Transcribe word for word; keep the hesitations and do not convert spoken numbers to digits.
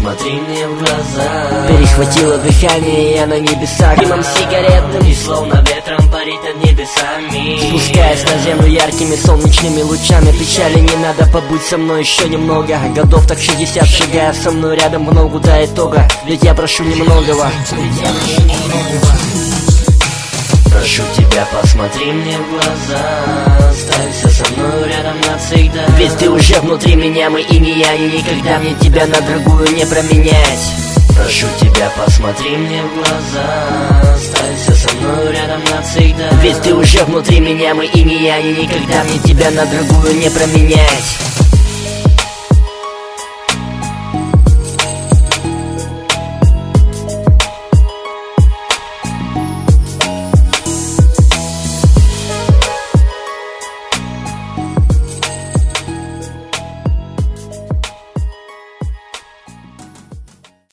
посмотри мне в глаза. Перехватило дыхание, я на небесах, дымом сигаретным, и словно ветром парит над небесами. Спускаясь на землю яркими солнечными лучами. Печали не надо, побудь со мной еще немного. Годов так шестьдесят, шагая со мной рядом в ногу до итога. Ведь я прошу немногого. Прошу тебя, посмотри мне в глаза. Оставься со мной рядом навсегда. Ведь ты уже внутри меня, мы и не я, и никогда мне тебя на другую не променять. Прошу тебя, посмотри мне в глаза. Оставься со мной рядом навсегда. Ведь ты уже внутри меня, мы и не я, и никогда мне тебя на другую не променять.